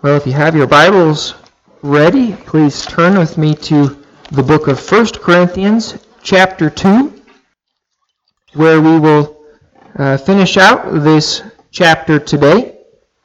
Well, if you have your Bibles ready, please turn with me to the book of 1 Corinthians, chapter 2, where we will finish out this chapter today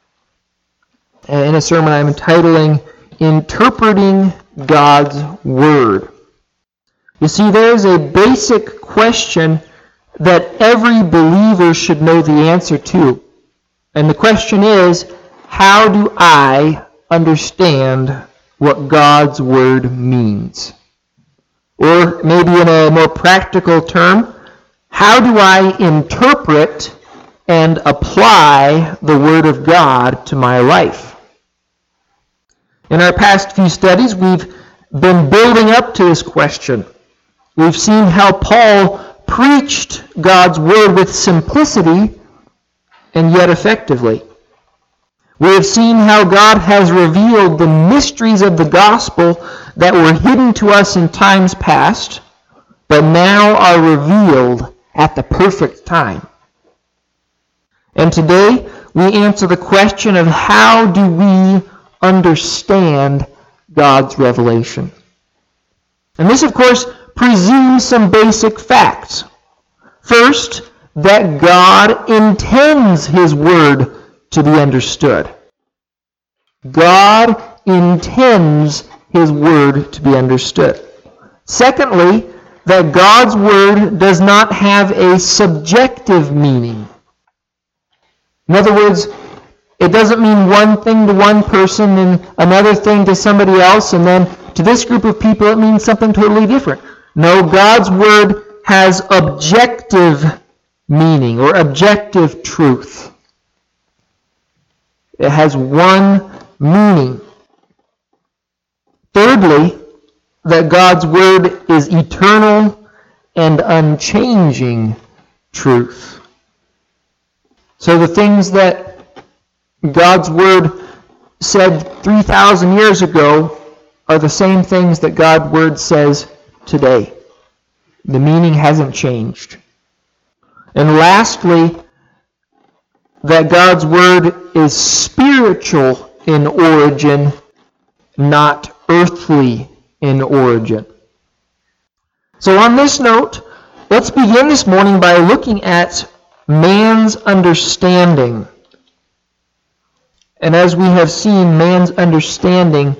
in a sermon I'm entitling Interpreting God's Word. You see, there is a basic question that every believer should know the answer to. And the question is, how do I understand what God's Word means? Or maybe in a more practical term, how do I interpret and apply the Word of God to my life? In our past few studies, we've been building up to this question. We've seen how Paul preached God's Word with simplicity and yet effectively. We have seen how God has revealed the mysteries of the gospel that were hidden to us in times past, but now are revealed at the perfect time. And today we answer the question of how do we understand God's revelation. And this, of course, presumes some basic facts. First, that God intends His Word to be understood. God intends His Word to be understood. Secondly, that God's Word does not have a subjective meaning. In other words, it doesn't mean one thing to one person and another thing to somebody else, and then to this group of people it means something totally different. No, God's Word has objective meaning or objective truth. It has one meaning. Thirdly, that God's Word is eternal and unchanging truth. So the things that God's Word said 3,000 years ago are the same things that God's Word says today. The meaning hasn't changed. And lastly, that God's Word is spiritual in origin, not earthly in origin. So on this note, let's begin this morning by looking at man's understanding. And as we have seen, man's understanding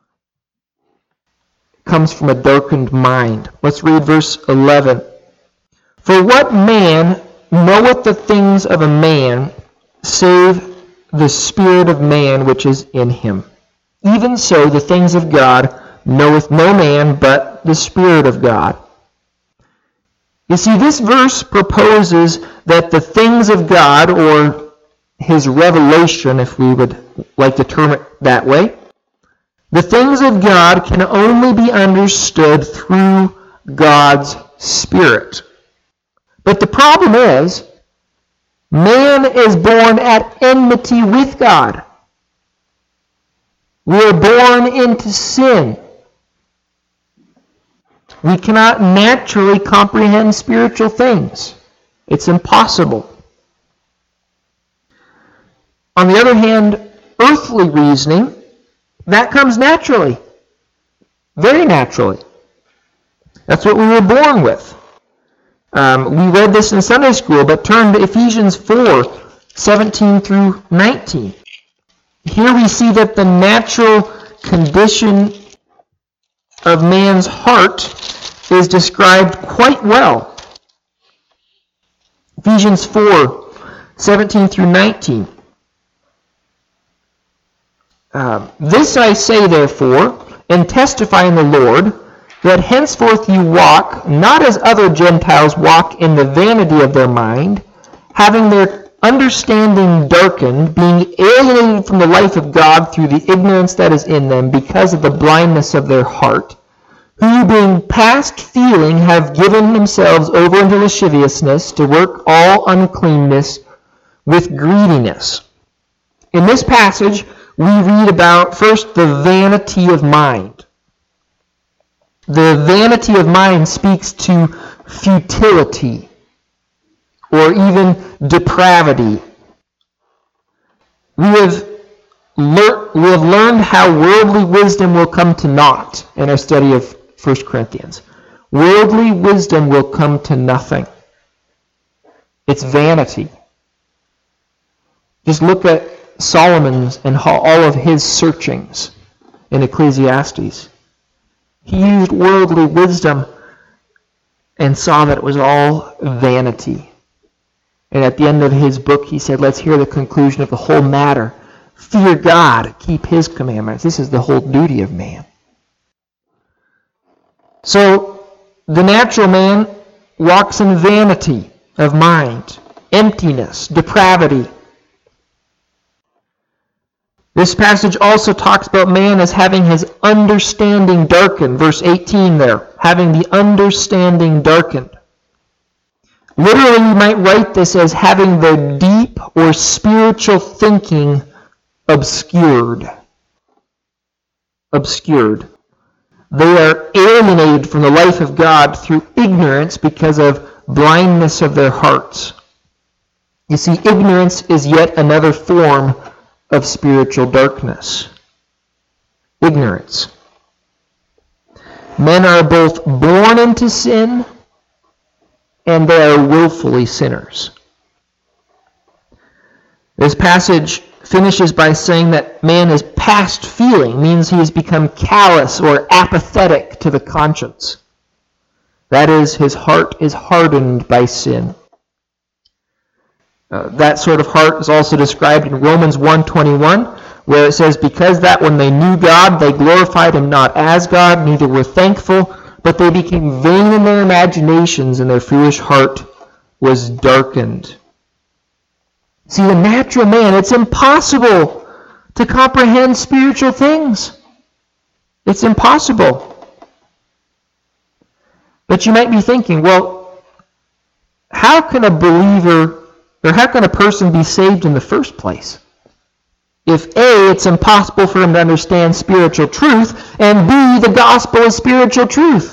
comes from a darkened mind. Let's read verse 11. For what man knoweth the things of a man, save the spirit of man which is in him? Even so the things of God knoweth no man but the Spirit of God. You see, this verse proposes that the things of God, or His revelation, if we would like to term it that way, the things of God can only be understood through God's Spirit. But the problem is, man is born at enmity with God. We are born into sin. We cannot naturally comprehend spiritual things. It's impossible. On the other hand, earthly reasoning, that comes naturally. Very naturally. That's what we were born with. We read this in Sunday school, but turn to Ephesians 4:17 through 19. Here we see that the natural condition of man's heart is described quite well. Ephesians 4:17 through 19. This I say, therefore, and testify in the Lord, that henceforth you walk, not as other Gentiles walk in the vanity of their mind, having their understanding darkened, being alienated from the life of God through the ignorance that is in them, because of the blindness of their heart, who being past feeling have given themselves over unto lasciviousness, to work all uncleanness with greediness. In this passage, we read about, first, the vanity of mind. The vanity of mind speaks to futility, or even depravity. We have we have learned how worldly wisdom will come to naught in our study of 1 Corinthians. Worldly wisdom will come to nothing. It's vanity. Just look at Solomon's and all of his searchings in Ecclesiastes. He used worldly wisdom and saw that it was all vanity. And at the end of his book, he said, let's hear the conclusion of the whole matter. Fear God, keep his commandments. This is the whole duty of man. So, the natural man walks in vanity of mind, emptiness, depravity. This passage also talks about man as having his understanding darkened. Verse 18 there, having the understanding darkened. Literally, you might write this as having the deep or spiritual thinking obscured. Obscured. They are alienated from the life of God through ignorance because of blindness of their hearts. You see, ignorance is yet another form of spiritual darkness. Ignorance. Men are both born into sin and they are willfully sinners. This passage finishes by saying that man is past feeling, means he has become callous or apathetic to the conscience. That is, his heart is hardened by sin. That sort of heart is also described in Romans 1:21, where it says, because that when they knew God, they glorified him not as God, neither were thankful, but they became vain in their imaginations, and their foolish heart was darkened. See, the natural man, it's impossible to comprehend spiritual things. It's impossible. But you might be thinking, well, how can a believer, or how can a person be saved in the first place? If A, it's impossible for him to understand spiritual truth, and B, the gospel is spiritual truth.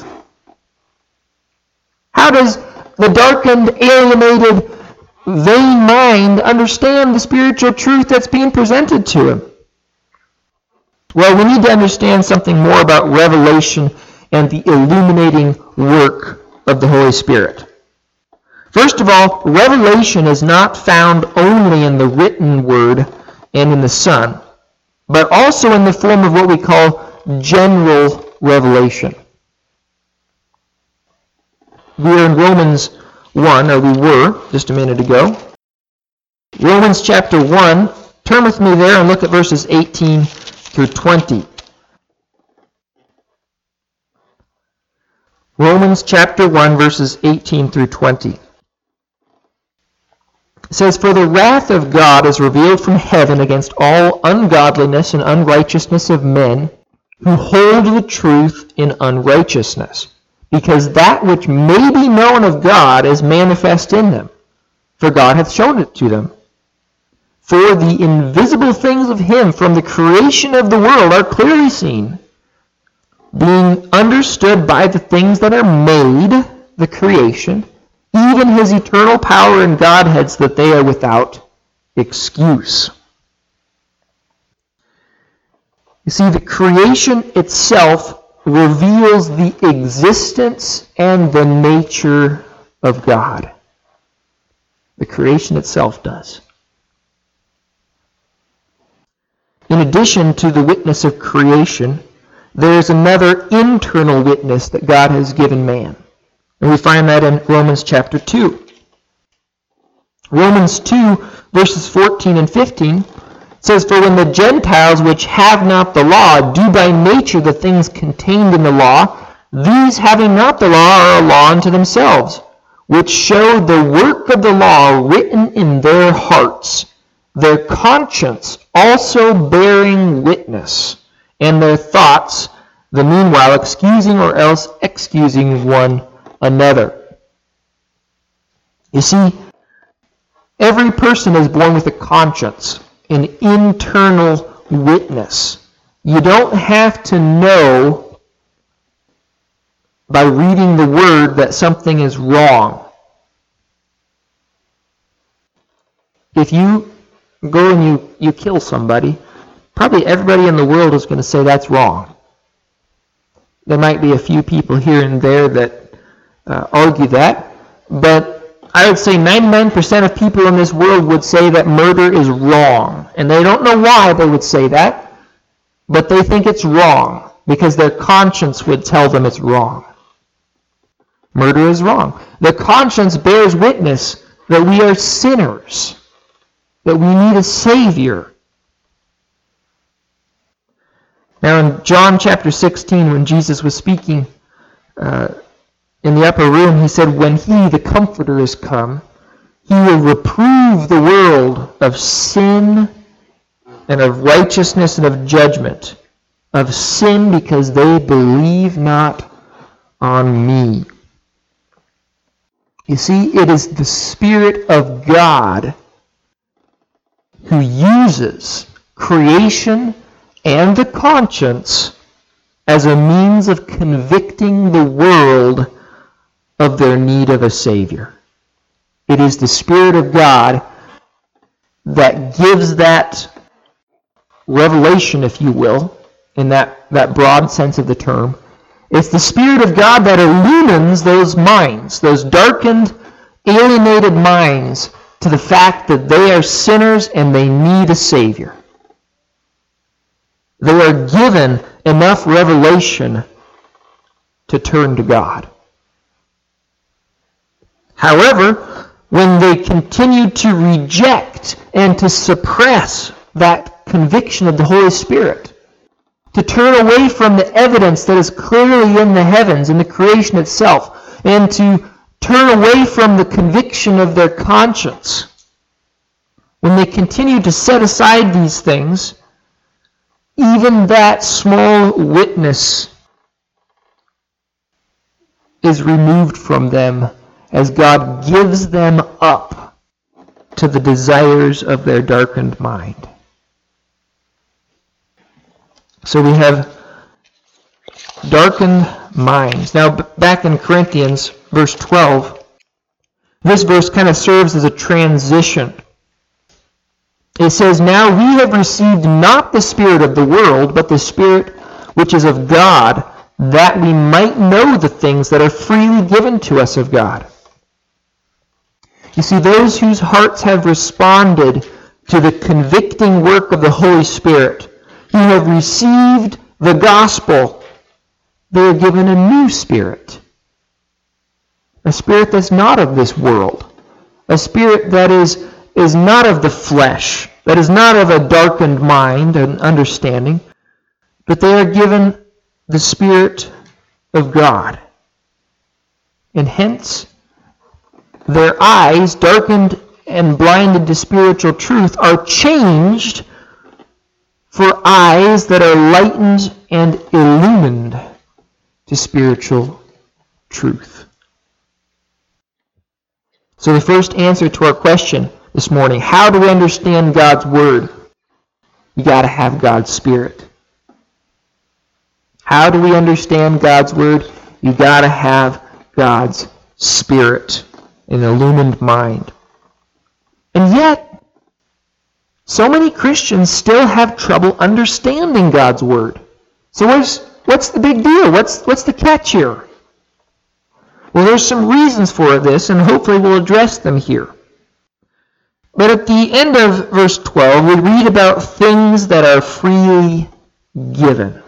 How does the darkened, alienated, vain mind understand the spiritual truth that's being presented to him? Well, we need to understand something more about revelation and the illuminating work of the Holy Spirit. First of all, revelation is not found only in the written word and in the Son, but also in the form of what we call general revelation. We are in Romans 1, or we were just a minute ago. Romans chapter 1, turn with me there and look at verses 18 through 20. Romans chapter 1, verses 18 through 20. It says, for the wrath of God is revealed from heaven against all ungodliness and unrighteousness of men who hold the truth in unrighteousness, because that which may be known of God is manifest in them, for God hath shown it to them. For the invisible things of him from the creation of the world are clearly seen, being understood by the things that are made, the creation, even his eternal power and Godhead, so that they are without excuse. You see, the creation itself reveals the existence and the nature of God. The creation itself does. In addition to the witness of creation, there is another internal witness that God has given man. And we find that in Romans chapter 2. Romans 2, verses 14 and 15 says, for when the Gentiles which have not the law do by nature the things contained in the law, these having not the law are a law unto themselves, which show the work of the law written in their hearts, their conscience also bearing witness, and their thoughts the meanwhile excusing or else excusing one another. You see, every person is born with a conscience, an internal witness. You don't have to know by reading the word that something is wrong. If you go and you kill somebody, probably everybody in the world is going to say that's wrong. There might be a few people here and there that argue that, but I would say 99% of people in this world would say that murder is wrong. And they don't know why they would say that, but they think it's wrong because their conscience would tell them it's wrong. Murder is wrong. The conscience bears witness that we are sinners, that we need a Savior. Now in John chapter 16, when Jesus was speaking in the upper room, he said, when He, the Comforter, is come, He will reprove the world of sin and of righteousness and of judgment. Of sin because they believe not on Me. You see, it is the Spirit of God who uses creation and the conscience as a means of convicting the world of their need of a Savior. It is the Spirit of God that gives that revelation, if you will, in that broad sense of the term. It's the Spirit of God that illumines those minds, those darkened, alienated minds, to the fact that they are sinners and they need a Savior. They are given enough revelation to turn to God. However, when they continue to reject and to suppress that conviction of the Holy Spirit, to turn away from the evidence that is clearly in the heavens, in the creation itself, and to turn away from the conviction of their conscience, when they continue to set aside these things, even that small witness is removed from them as God gives them up to the desires of their darkened mind. So we have darkened minds. Now, back in Corinthians, verse 12, this verse kind of serves as a transition. It says, now we have received not the spirit of the world, but the Spirit which is of God, that we might know the things that are freely given to us of God. You see, those whose hearts have responded to the convicting work of the Holy Spirit, who have received the gospel, they are given a new spirit. A spirit that's not of this world. A spirit that is not of the flesh, that is not of a darkened mind and understanding, but they are given the Spirit of God. And hence, their eyes, darkened and blinded to spiritual truth, are changed for eyes that are lightened and illumined to spiritual truth. So the first answer to our question this morning, how do we understand God's Word? You got to have God's Spirit. How do we understand God's Word? You got to have God's Spirit, an illumined mind. And yet, so many Christians still have trouble understanding God's Word. So what's the big deal? What's the catch here? Well, there's some reasons for this, and hopefully we'll address them here. But at the end of verse 12, we read about things that are freely given.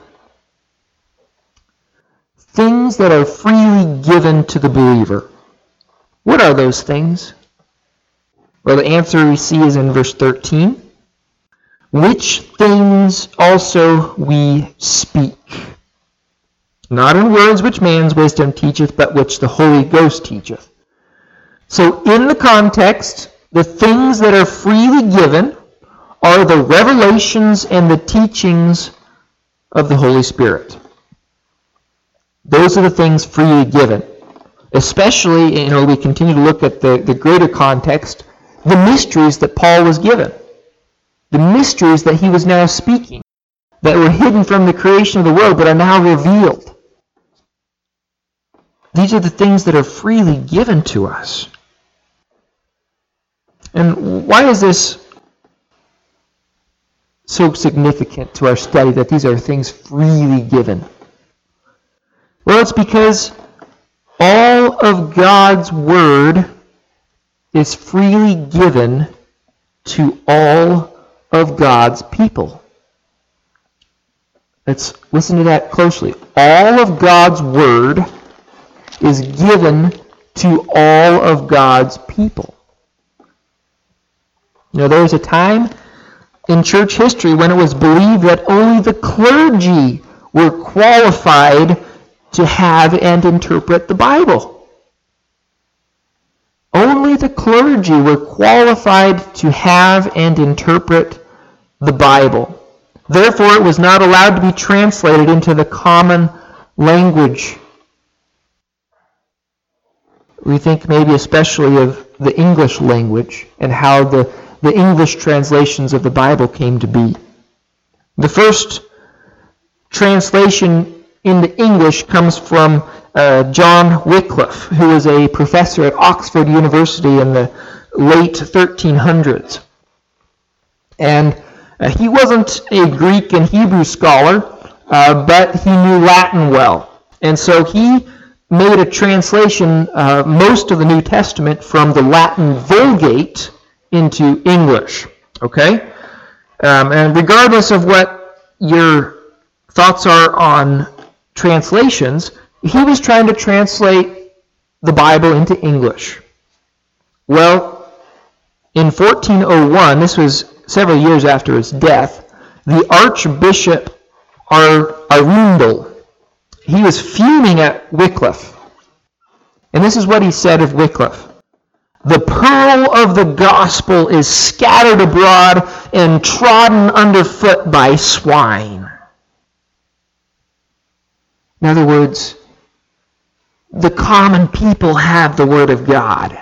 Things that are freely given to the believer. What are those things? Well, the answer we see is in verse 13. Which things also we speak, not in words which man's wisdom teacheth, but which the Holy Ghost teacheth. So in the context, the things that are freely given are the revelations and the teachings of the Holy Spirit. Those are the things freely given. Especially, we continue to look at the greater context, the mysteries that Paul was given. The mysteries that he was now speaking, that were hidden from the creation of the world, but are now revealed. These are the things that are freely given to us. And why is this so significant to our study that these are things freely given? Well, it's because all of God's Word is freely given to all of God's people. Let's listen to that closely. All of God's Word is given to all of God's people. You know, there was a time in church history when it was believed that only the clergy were qualified to have and interpret the Bible. Only the clergy were qualified to have and interpret the Bible. Therefore, it was not allowed to be translated into the common language. We think maybe especially of the English language and how the English translations of the Bible came to be. The first translation into English comes from John Wycliffe, who was a professor at Oxford University in the late 1300s. And he wasn't a Greek and Hebrew scholar, but he knew Latin well. And so he made a translation, most of the New Testament, from the Latin Vulgate into English. Okay? And regardless of what your thoughts are on translations, he was trying to translate the Bible into English. Well, in 1401, this was several years after his death, the Archbishop Arundel, he was fuming at Wycliffe. And this is what he said of Wycliffe. The pearl of the gospel is scattered abroad and trodden underfoot by swine. In other words, the common people have the Word of God.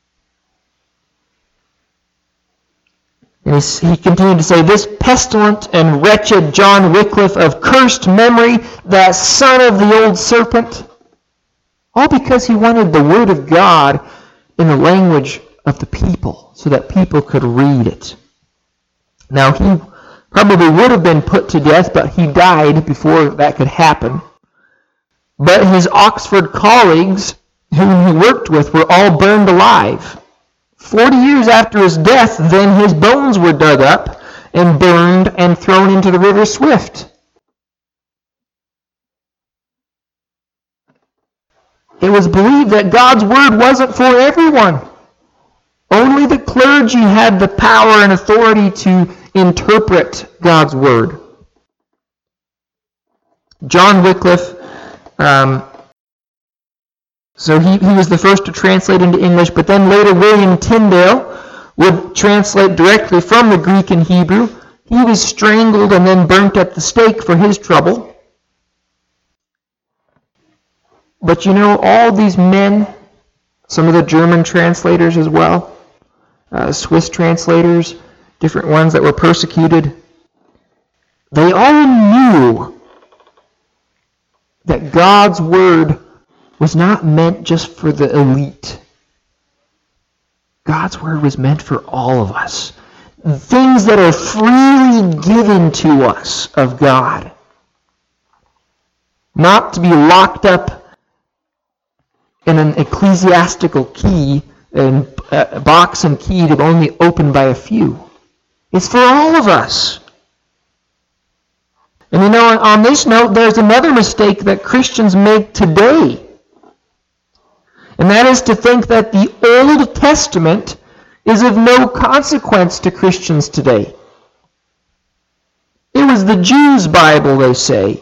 And he continued to say, this pestilent and wretched John Wycliffe of cursed memory, that son of the old serpent, all because he wanted the Word of God in the language of the people, so that people could read it. Now, he probably would have been put to death, but he died before that could happen. But his Oxford colleagues, whom he worked with, were all burned alive. 40 years after his death, then his bones were dug up and burned and thrown into the river Swift. It was believed that God's Word wasn't for everyone. Only the clergy had the power and authority to interpret God's Word. John Wycliffe, so he was the first to translate into English, but then later William Tyndale would translate directly from the Greek and Hebrew. He was strangled and then burnt at the stake for his trouble. But you know, all these men, some of the German translators as well, Swiss translators, different ones that were persecuted, they all knew that God's Word was not meant just for the elite. God's Word was meant for all of us. Things that are freely given to us of God. Not to be locked up in an ecclesiastical key, and box and key to only open by a few. It's for all of us. And you know, on this note, there's another mistake that Christians make today. And that is to think that the Old Testament is of no consequence to Christians today. It was the Jews' Bible, they say.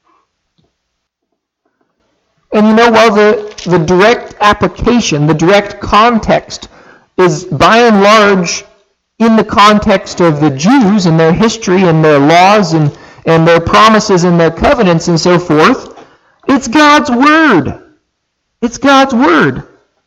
And you know, while the direct application, the direct context is by and large in the context of the Jews and their history and their laws and their promises and their covenants and so forth, it's God's Word. It's God's Word.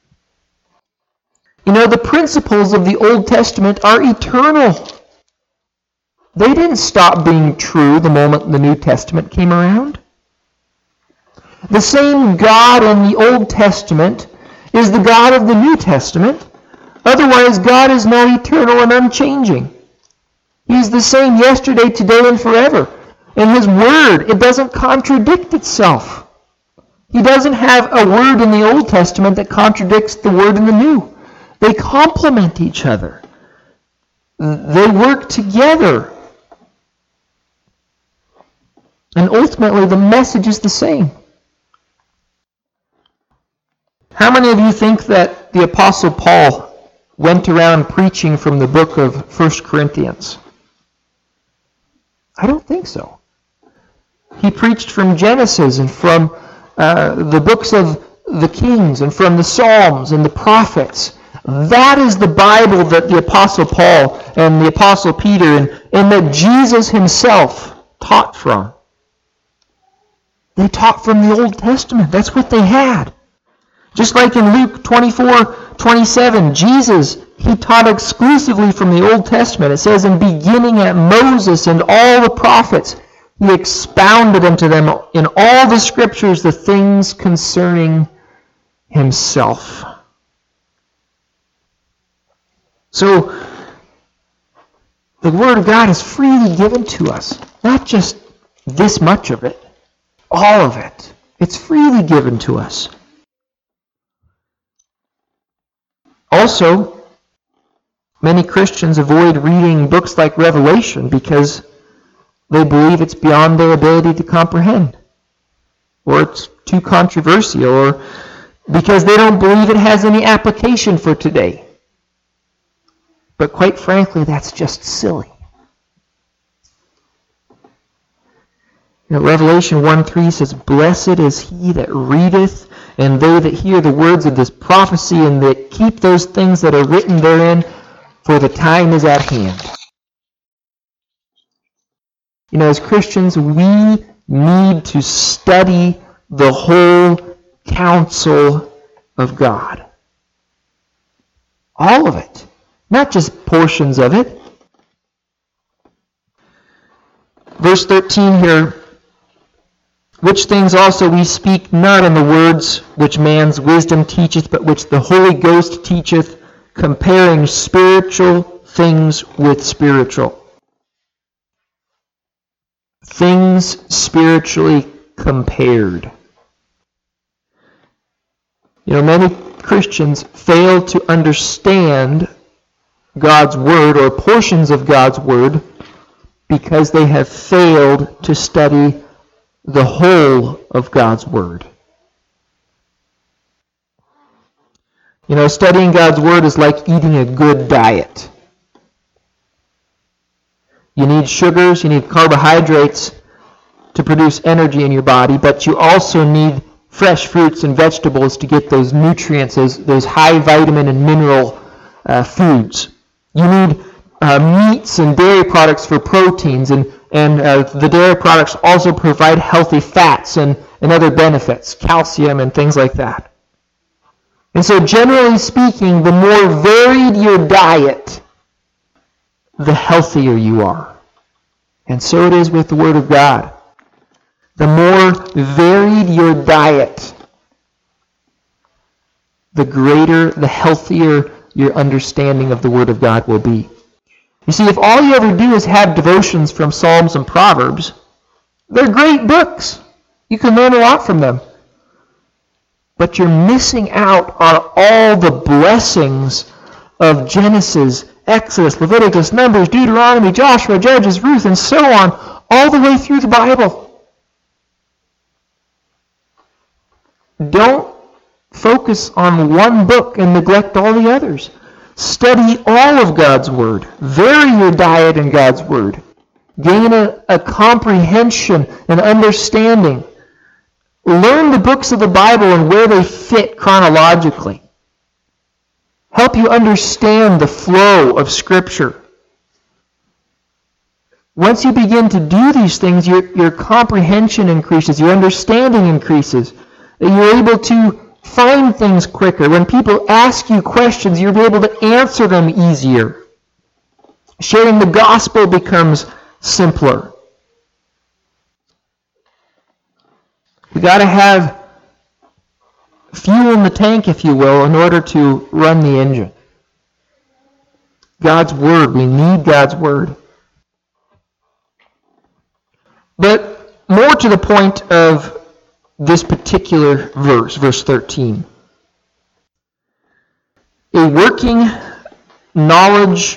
You know, the principles of the Old Testament are eternal. They didn't stop being true the moment the New Testament came around. The same God in the Old Testament is the God of the New Testament. Otherwise, God is now eternal and unchanging. He's the same yesterday, today, and forever. And His Word, it doesn't contradict itself. He doesn't have a word in the Old Testament that contradicts the word in the New. They complement each other. They work together. And ultimately, the message is the same. How many of you think that the Apostle Paul went around preaching from the book of 1 Corinthians? I don't think so. He preached from Genesis and from the books of the Kings and from the Psalms and the prophets. That is the Bible that the Apostle Paul and the Apostle Peter and that Jesus Himself taught from. They taught from the Old Testament. That's what they had. Just like in Luke 24:27, Jesus, He taught exclusively from the Old Testament. It says, in beginning at Moses and all the prophets, He expounded unto them in all the Scriptures the things concerning Himself. So, the Word of God is freely given to us. Not just this much of it. All of it. It's freely given to us. Also, many Christians avoid reading books like Revelation because they believe it's beyond their ability to comprehend, or it's too controversial, or because they don't believe it has any application for today. But quite frankly, that's just silly. Revelation 1:3 says, blessed is he that readeth, and they that hear the words of this prophecy, and that keep those things that are written therein, for the time is at hand. As Christians, we need to study the whole counsel of God. All of it. Not just portions of it. Verse 13 here, which things also we speak not in the words which man's wisdom teacheth, but which the Holy Ghost teacheth, comparing spiritual things with spiritual. Things spiritually compared. Many Christians fail to understand God's Word or portions of God's Word because they have failed to study the whole of God's Word. Studying God's Word is like eating a good diet. You need sugars, you need carbohydrates to produce energy in your body, but you also need fresh fruits and vegetables to get those nutrients, those high vitamin and mineral foods. You need meats and dairy products for proteins, and the dairy products also provide healthy fats and other benefits, calcium and things like that. And so generally speaking, the more varied your diet, the healthier you are. And so it is with the Word of God. The more varied your diet, the greater, the healthier your understanding of the Word of God will be. You see, if all you ever do is have devotions from Psalms and Proverbs, they're great books. You can learn a lot from them. But you're missing out on all the blessings of Genesis, Exodus, Leviticus, Numbers, Deuteronomy, Joshua, Judges, Ruth, and so on, all the way through the Bible. Don't focus on one book and neglect all the others. Study all of God's Word. Vary your diet in God's Word. Gain a comprehension and understanding. Learn the books of the Bible and where they fit chronologically. Help you understand the flow of Scripture. Once you begin to do these things, your comprehension increases, your understanding increases. You're able to find things quicker. When people ask you questions, you're able to answer them easier. Sharing the gospel becomes simpler. We got to have fuel in the tank, if you will, in order to run the engine. God's Word. We need God's Word. But more to the point of this particular verse, verse 13. A working knowledge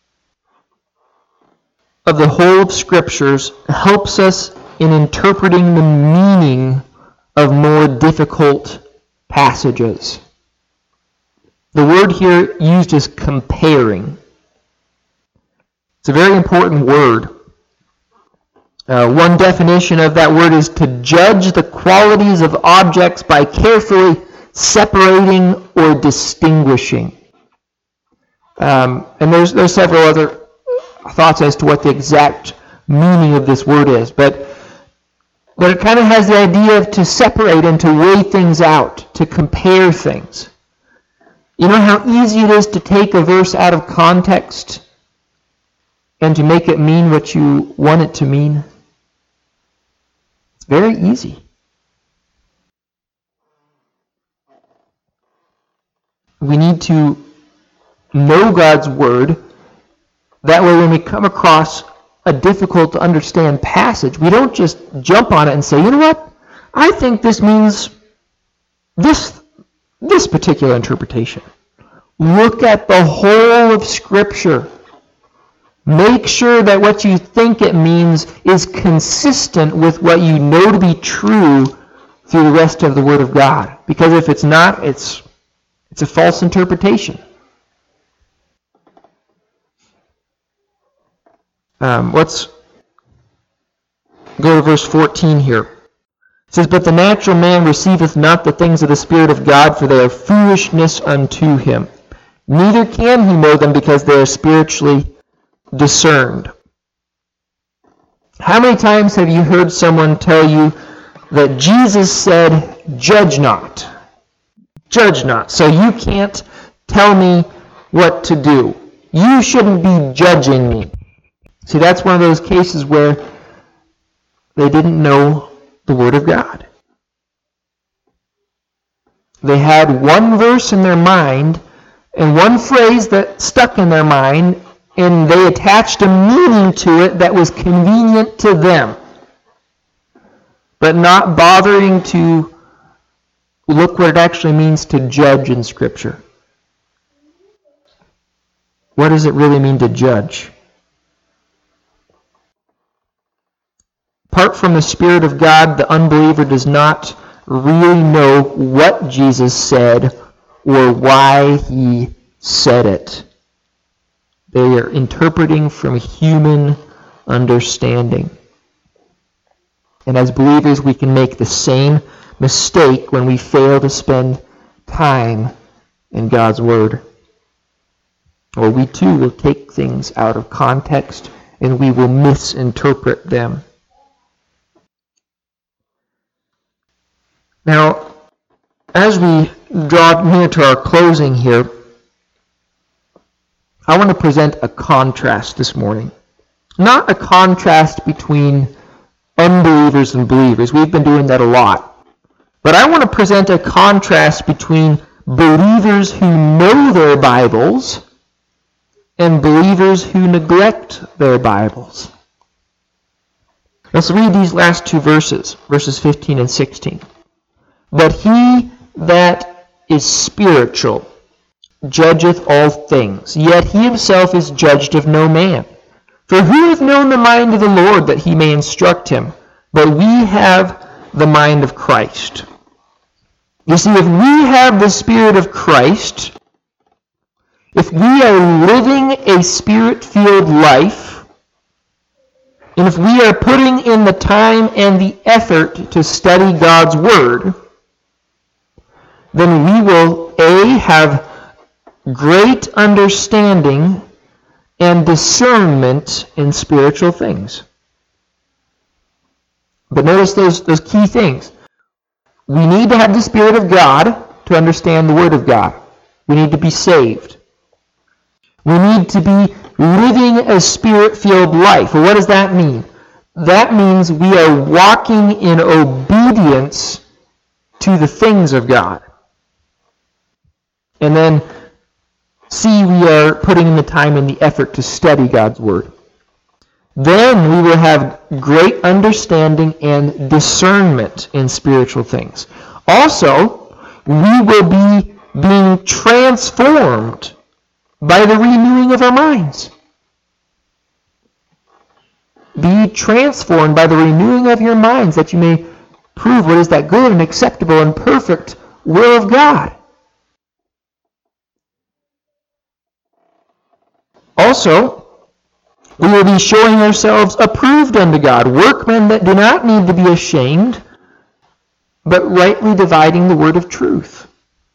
of the whole of Scriptures helps us in interpreting the meaning of more difficult passages. The word here used is comparing. It's a very important word. One definition of that word is to judge the qualities of objects by carefully separating or distinguishing. And there's several other thoughts as to what the exact meaning of this word is, but it kind of has the idea of to separate and to weigh things out, to compare things. You know how easy it is to take a verse out of context and to make it mean what you want it to mean? It's very easy. We need to know God's Word. That way when we come across a difficult to understand passage, we don't just jump on it and say, you know what, I think this means this particular interpretation. Look at the whole of Scripture. Make sure that what you think it means is consistent with what you know to be true through the rest of the Word of God. Because if it's not, it's a false interpretation. Let's go to verse 14 here. It says, "But the natural man receiveth not the things of the Spirit of God, for they are foolishness unto him. Neither can he know them, because they are spiritually discerned." How many times have you heard someone tell you that Jesus said, "Judge not"? Judge not. So you can't tell me what to do. You shouldn't be judging me. See, that's one of those cases where they didn't know the Word of God. They had one verse in their mind and one phrase that stuck in their mind, and they attached a meaning to it that was convenient to them, but not bothering to look what it actually means to judge in Scripture. What does it really mean to judge? Apart from the Spirit of God, the unbeliever does not really know what Jesus said or why he said it. They are interpreting from human understanding. And as believers, we can make the same mistake when we fail to spend time in God's Word. Or we too will take things out of context and we will misinterpret them. Now, as we draw near to our closing here, I want to present a contrast this morning. Not a contrast between unbelievers and believers. We've been doing that a lot. But I want to present a contrast between believers who know their Bibles and believers who neglect their Bibles. Let's read these last two verses, verses 15 and 16. "But he that is spiritual judgeth all things, yet he himself is judged of no man. For who hath known the mind of the Lord, that he may instruct him? But we have the mind of Christ." You see, if we have the Spirit of Christ, if we are living a Spirit-filled life, and if we are putting in the time and the effort to study God's Word, then we will, A, have great understanding and discernment in spiritual things. But notice those key things. We need to have the Spirit of God to understand the Word of God. We need to be saved. We need to be living a Spirit-filled life. Well, what does that mean? That means we are walking in obedience to the things of God. And then, C, we are putting in the time and the effort to study God's Word. Then we will have great understanding and discernment in spiritual things. Also, we will be being transformed by the renewing of our minds. Be transformed by the renewing of your minds, that you may prove what is that good and acceptable and perfect will of God. Also, we will be showing ourselves approved unto God, workmen that do not need to be ashamed, but rightly dividing the word of truth.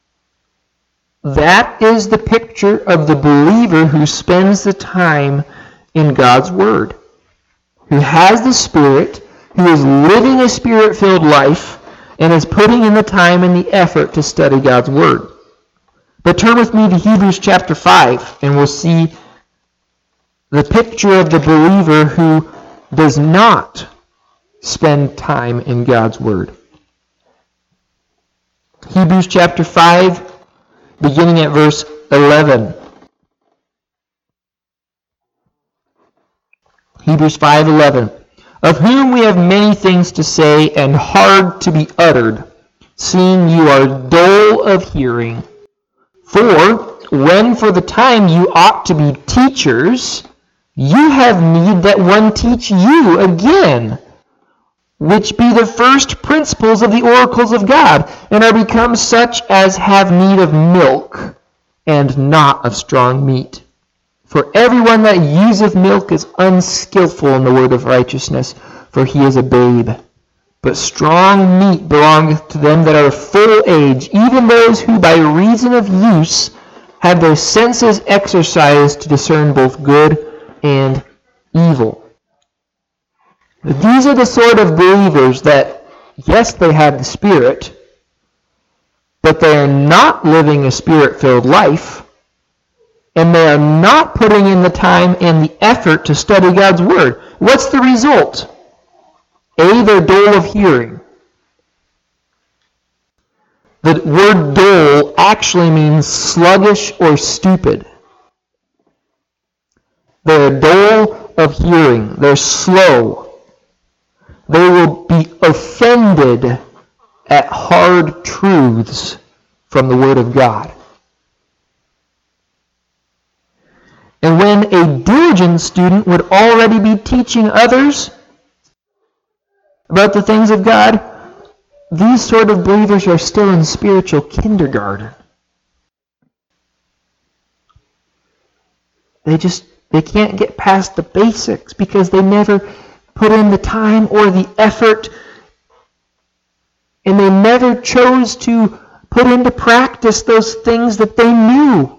That is the picture of the believer who spends the time in God's Word, who has the Spirit, who is living a Spirit-filled life, and is putting in the time and the effort to study God's Word. But turn with me to Hebrews chapter 5, and we'll see the picture of the believer who does not spend time in God's Word. Hebrews chapter 5, beginning at verse 11. Hebrews 5:11. Of whom we have many things to say and hard to be uttered, seeing you are dull of hearing. For when for the time you ought to be teachers, you have need that one teach you again, which be the first principles of the oracles of God, and are become such as have need of milk, and not of strong meat. For everyone that useth milk is unskillful in the word of righteousness, for he is a babe. But strong meat belongeth to them that are of full age, even those who by reason of use have their senses exercised to discern both good and evil. These are the sort of believers that, yes, they have the Spirit, but they are not living a Spirit-filled life, and they are not putting in the time and the effort to study God's Word. What's the result? A, they're dull of hearing. The word dull actually means sluggish or stupid. They're dull of hearing. They're slow. They will be offended at hard truths from the Word of God. And when a diligent student would already be teaching others about the things of God, these sort of believers are still in spiritual kindergarten. They can't get past the basics because they never put in the time or the effort, and they never chose to put into practice those things that they knew.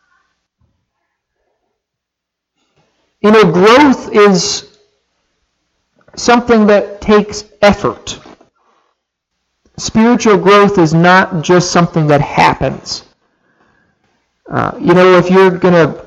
You know, growth is something that takes effort. Spiritual growth is not just something that happens. If you're going to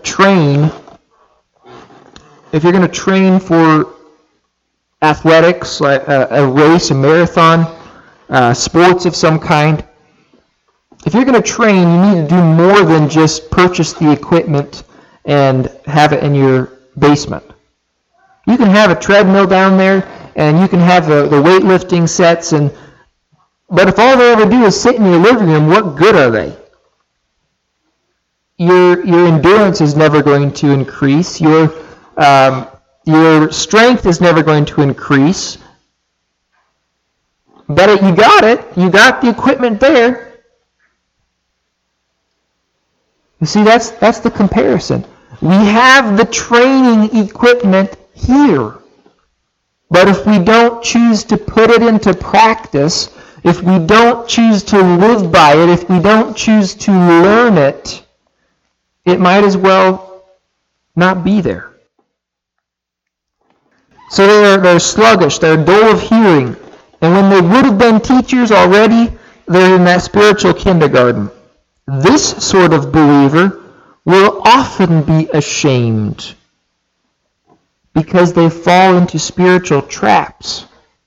train for athletics, like a race, a marathon, sports of some kind, if you're going to train, you need to do more than just purchase the equipment and have it in your basement. You can have a treadmill down there, and you can have the weightlifting sets, but if all they ever do is sit in your living room, what good are they? Your endurance is never going to increase. Your strength is never going to increase. But you got it. You got the equipment there. You see, that's the comparison. We have the training equipment here. But if we don't choose to put it into practice, if we don't choose to live by it, if we don't choose to learn it, it might as well not be there. So they're sluggish, they're dull of hearing. And when they would have been teachers already, they're in that spiritual kindergarten. This sort of believer will often be ashamed because they fall into spiritual traps.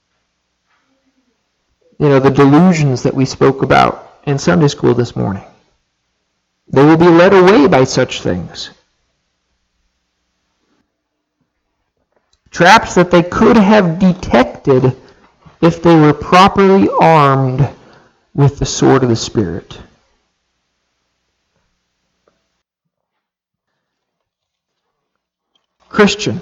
The delusions that we spoke about in Sunday school this morning. They will be led away by such things. traps that they could have detected if they were properly armed with the sword of the Spirit. Christian,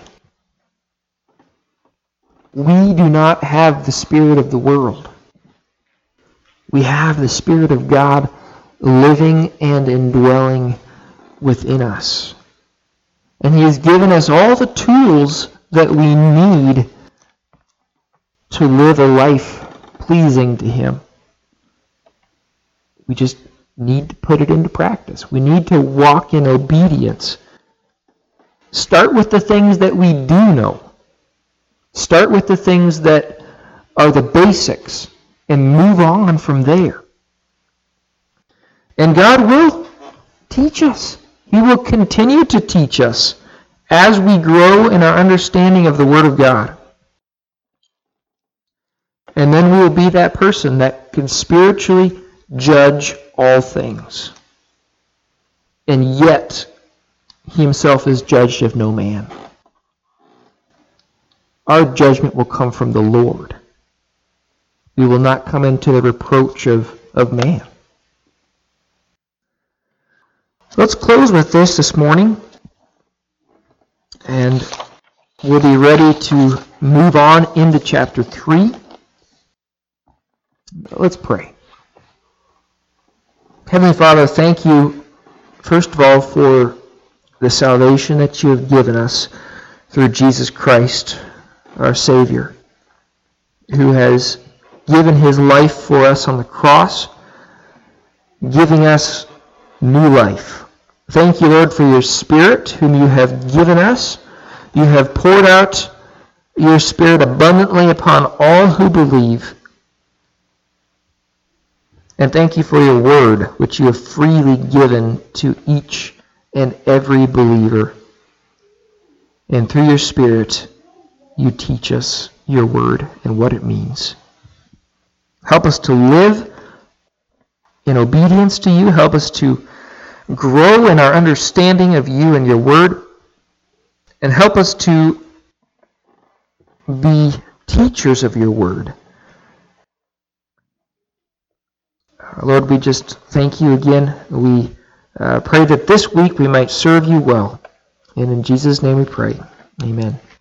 we do not have the spirit of the world. We have the Spirit of God living and indwelling within us. And He has given us all the tools that we need to live a life pleasing to Him. We just need to put it into practice. We need to walk in obedience. Start with the things that we do know. Start with the things that are the basics and move on from there. And God will teach us. He will continue to teach us as we grow in our understanding of the Word of God. And then we will be that person that can spiritually judge all things. And yet, He Himself is judged of no man. Our judgment will come from the Lord. We will not come into the reproach of man. Let's close with this morning. And we'll be ready to move on into chapter 3. Let's pray. Heavenly Father, thank You, first of all, for the salvation that You have given us through Jesus Christ, our Savior, who has given His life for us on the cross, giving us new life. Thank You, Lord, for Your Spirit, whom You have given us. You have poured out Your Spirit abundantly upon all who believe. And thank You for Your Word, which You have freely given to each and every believer. And through Your Spirit, You teach us Your Word and what it means. Help us to live in obedience to You. Help us to grow in our understanding of You and Your Word. And help us to be teachers of Your Word. Lord, we just thank You again. We pray that this week we might serve You well. And in Jesus' name we pray. Amen.